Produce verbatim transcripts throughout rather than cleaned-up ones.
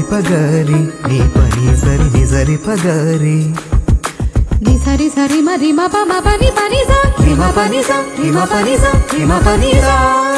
పగరి నీ పని సరి ని సరి పగరి ని సరి సరి మరి మ ప మ ప ని ప ని సా ని మ ప ని సా ని మ ప ని సా ని మ ప ని సా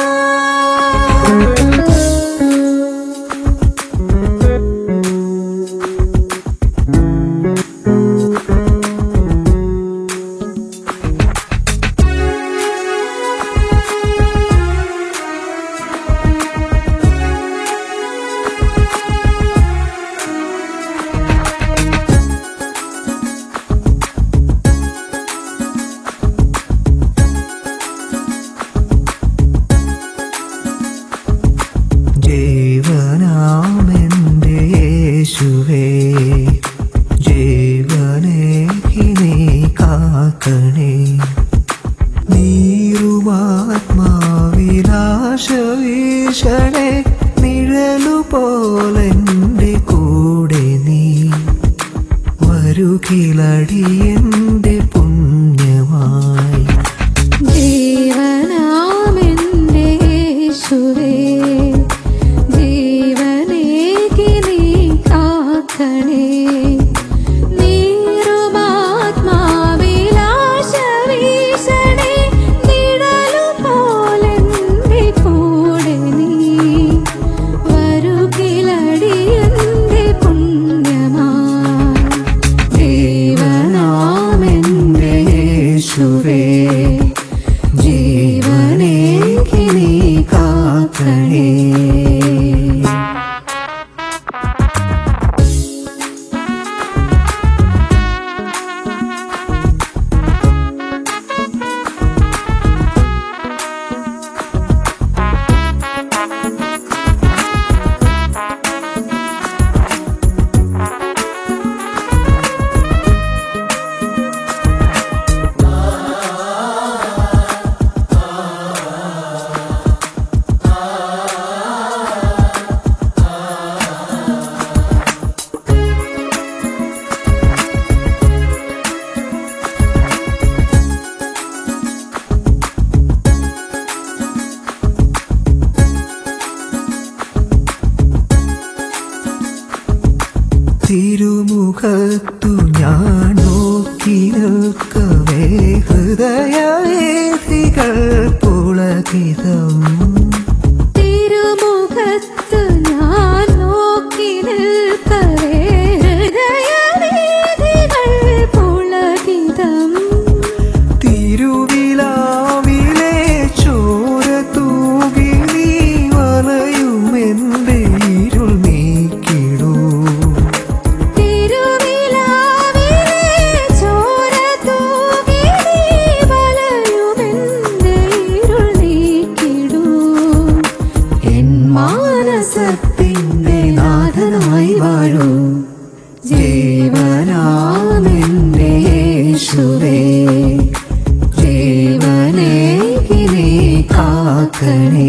ജീവനാമെന്റെ യേശുവേ ജീവനേകി നീ കാക്കണേ നീറുമാത്മാവിലാശ വീശണേ നിഴലുപോലെന്റെ കൂടെ നീ വരുകിലടിയന്റെ പുണ്യമായി ജീവനാമെന്റെ യേശുവേ ജീവനേകി നീ കാക്കണേ തിരുമുഖത്തു ഞാൻ നോക്കി നിൽക്കവേ ഹൃദയവേദികൾ പുളകിതം തിരുമുഖത്തു ഞാൻ നോക്കി നിൽക്കവേ ഹൃദയവേദികൾ പുളകിതം തിരുവിലാവിലെ ചോര തൂകി നീ വലയുമെന്റെ ഇരുൾ നീക്കിടൂ മാനസത്തിന്റെ നാഥനായി വാഴൂ ജീവനാമെന്റെ യേശുവേ ജീവനേകി നീ കാക്കണേ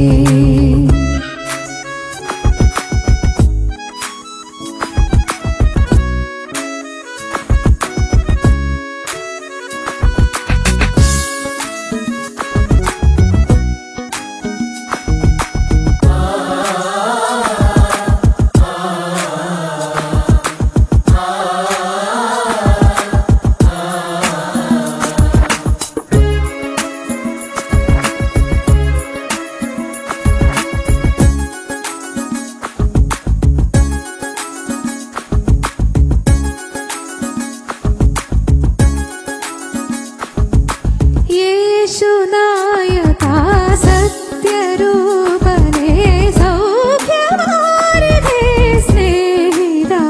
യേശുനായക സത്യരൂപനേ സൗഖ്യമാർഗേ സ്നേഹിതാ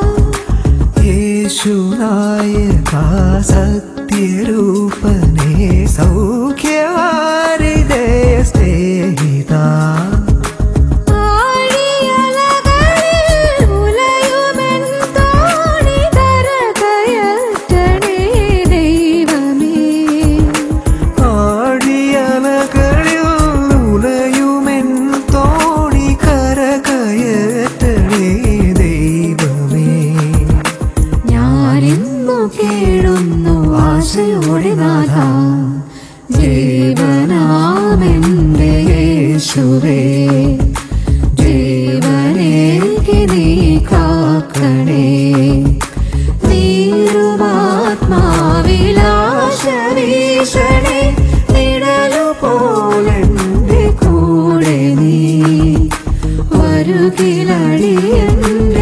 യേശുനായക സത്യരൂപനേ സൗഖ്യമാർഗേ സ്നേഹിതാ ജീവനാമെന്റെ യേശുവേ ജീവനേകി നീ കാക്കണേ. നീരുമാത്മാവിലാശ വീശണേ, നിഴലു പോലെന്റെ കൂടെ നീ വരുകിലടിയൻ